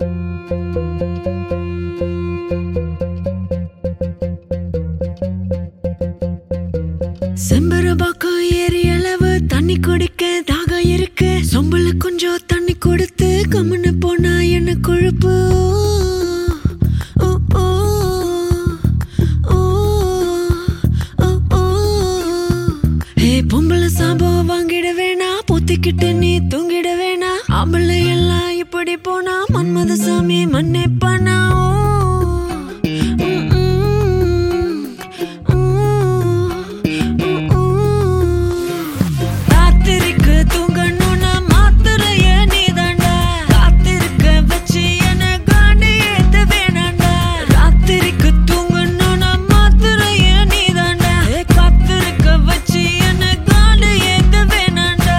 செம்பரபாக்கம் ஏறி அளவு தண்ணி குடிக்க தாகம் இருக்கு. சொம்புல கொஞ்சம் தண்ணி கொடுத்து கம்முன்னு போனா என்ன கொழுப்பு. பொம்பளை சாபம் வாங்கிட வேணா, பொத்திக்கிட்டு நீ தூங்கிட வேணா. ஆம்பளை எல்லாம் இப்படி போனா மன்மத சாமி மன்னிப்பானா. ராத்திரிக்கு தூங்கணும்னா மாத்திரைய நீ தாண்டா, காத்திருக்க வச்சு என காண்டி ஏத்த வேணாண்டா. ராத்திரிக்கு தூங்கணும்னா மாத்திரைய நீ தாண்டா, காத்திருக்க வச்சு என காண்டி ஏத்த வேணாண்டா.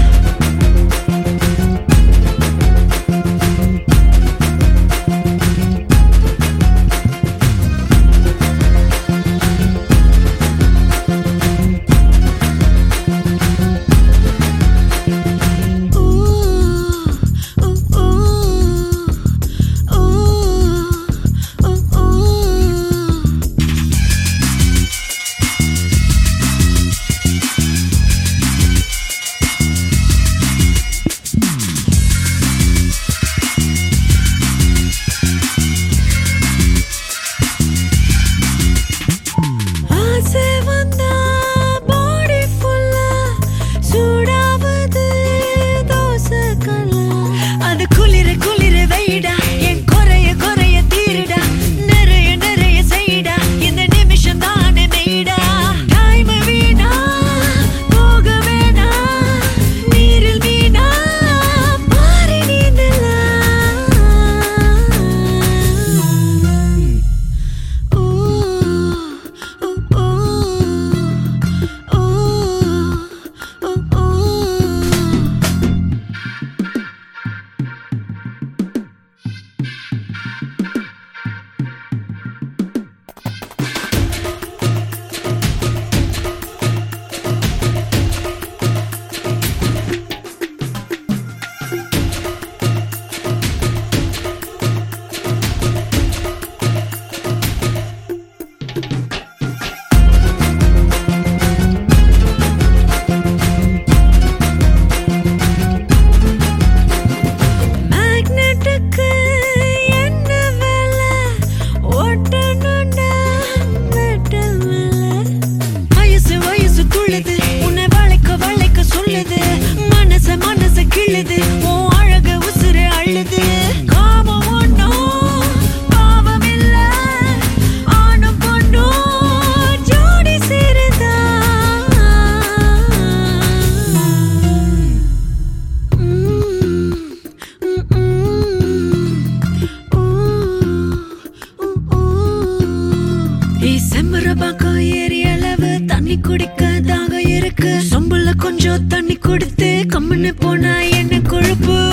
செம்பரபாக்கம் ஏறி அளவு தண்ணி குடிக்க தாகம் இருக்கு. சொம்புல கொஞ்சம் தண்ணி கொடுத்து கம்முன்னு போனா என்ன கொழுப்பு.